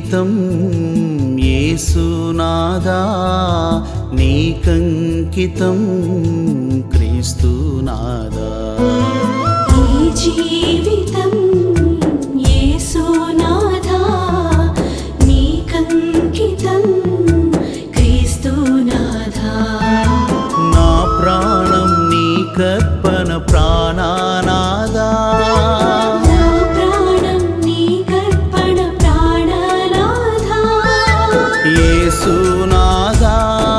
జీవితం యేసునాథా నీకంకితం క్రీస్తునాథా ఈ జీవితం యేసునాథా నీకంకితం క్రీస్తునాథా నా ప్రాణం నీకర్పణ ప్రాణనాథా యేసునాథా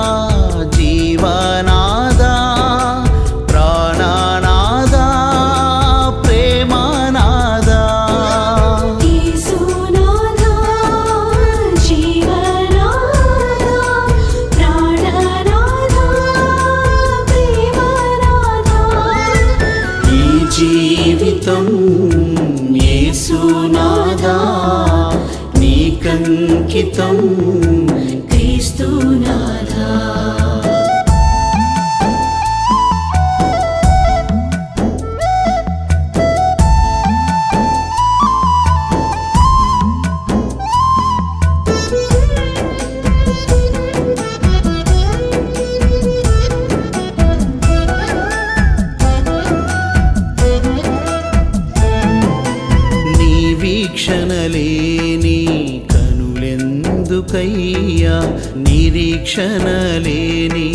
జీవనాథా ప్రాణనాథా ప్రేమనాథా యేసునాథా జీవనాథా ప్రాణనాథా ప్రేమనాథా ఈ జీవితం యేసునాథా నీకంకితం క్రీస్తునాథా నీ వీక్షణ లేని కనులెందుకయ్యా నిరీక్షణ లేని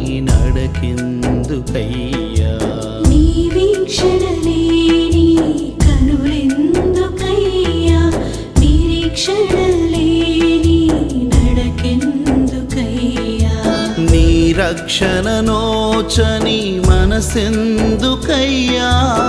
నడకెందుకయ్యా నీ వీక్షణ లేని కనులెందుకయ్యా నిరీక్షణ లేని నడకెందుకయ్యా నీ రక్షణ నోచని మనసెందుకయ్యా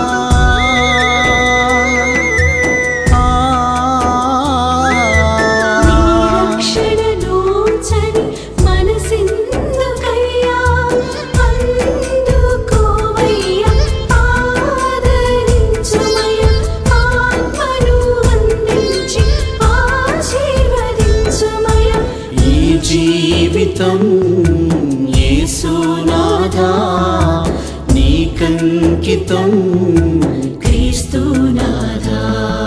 జీవితం యేసునాథా నీకంకితం క్రీస్తునాథా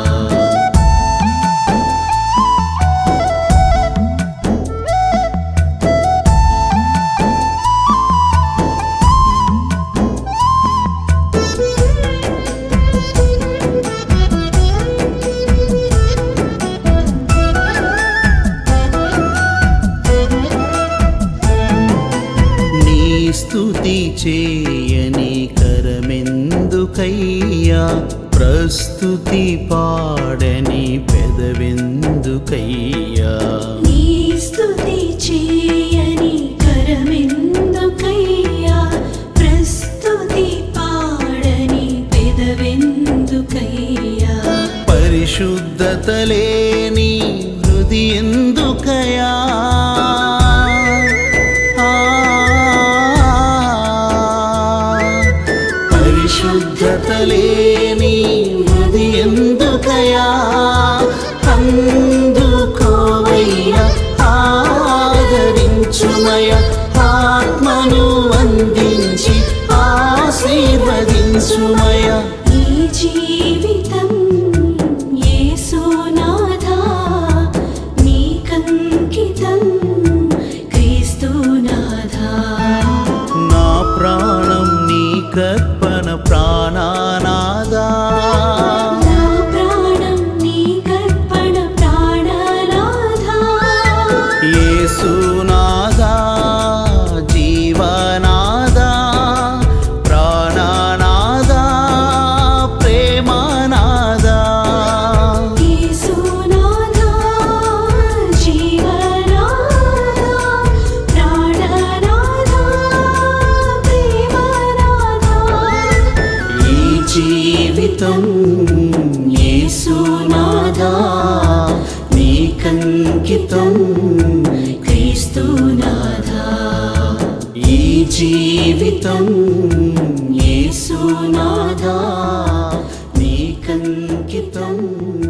స్తుతి చేయని కరమెందుకయ్యా ప్రస్తుతి పాడని పెదవెందుకయ్యా నీ స్తుతి చేయని కరమెందుకయ్యా ప్రస్తుతి పాడని పెదవెందుకయ్యా పరిశుద్ధత లేని హృది ఎందుకయ్యా పరిశుద్ధత లేని హృది ఎందుకయ్యా అందుకోవయ్యా ఆదరించుమయ ఆత్మను అందించి ఆశీర్వదించుమయ ఈ జీవితం యేసునాథా నీకంకితం క్రీస్తునాథా నా ప్రాణం నీకర్పణ ప్రాణనాథా నా ప్రాణం నీకర్పణ ప్రాణనాథా యేసునాథా జీవనాథా ప్రాణనాథా ప్రేమనాథా యేసునాథా జీవనాథా ప్రాణనాథా ప్రేమనాథా ఈ జీవితం యేసునాథా నీకంకితం క్రీస్తునాథా ఈ జీవితం యేసునాథా నీకంకితం